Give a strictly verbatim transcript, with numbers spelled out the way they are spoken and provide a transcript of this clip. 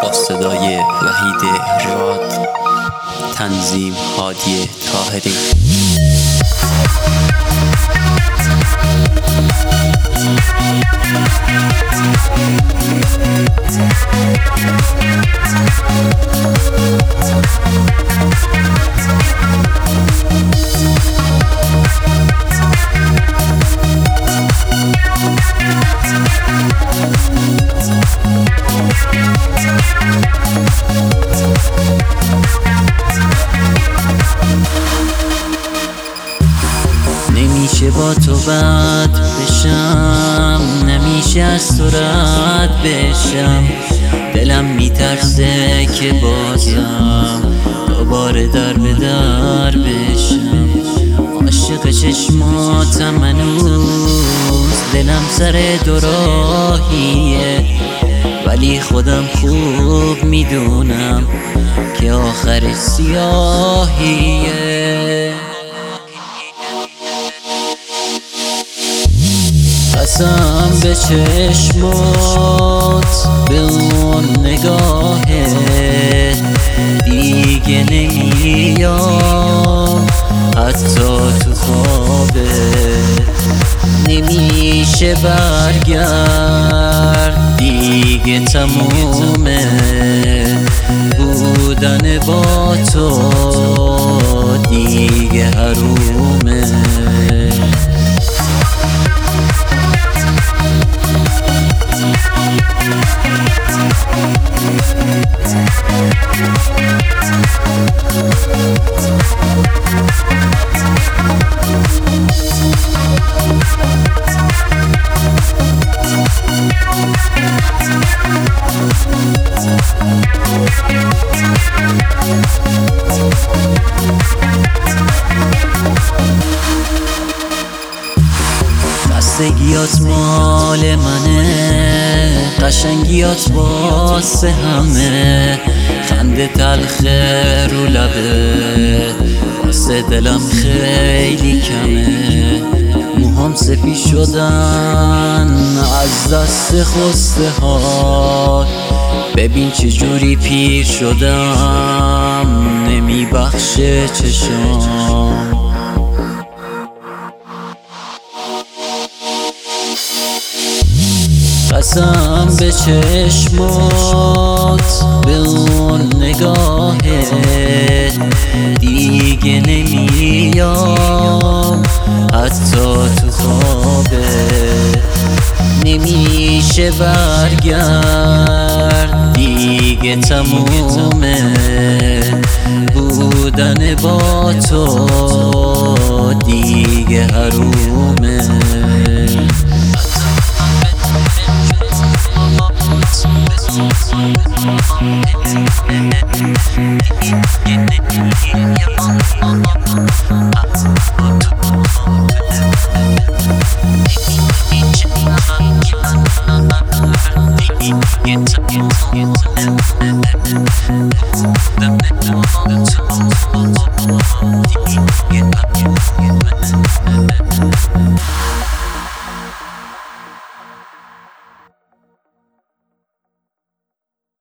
با صدای وحید راد، تنظیم هادی طاهری. نمیشه با تو بد بشم، نمیشه از تو رد بشم. دلم میترسه که بازم دوباره در به در بشم. عاشق چشماتم هنوز، دلم سر دو راهیه، ولی خودم خوب میدونم که آخر سیاهیه. قسم به چشمات، به اون نگاهت دیگه نمیام، حتی تو خوابت نمیشه برگرد. دیگه تمومه بودن با تو، دیگه حرومه. خستگیات مال منه، قشنگیات واسه همه. خنده تلخ رو لبه واسه دلم خیلی کمه. موهام سفید شدن از دست خسته ها، ببین چجوری پیر شدم، نمیبخشه چشام. قسم به چشمات، به اون نگاهت دیگه نمیام، حتی تو خوابت نمیشه برگرد. دیگه تمومه بودن با تو، دیگه حرومه. Get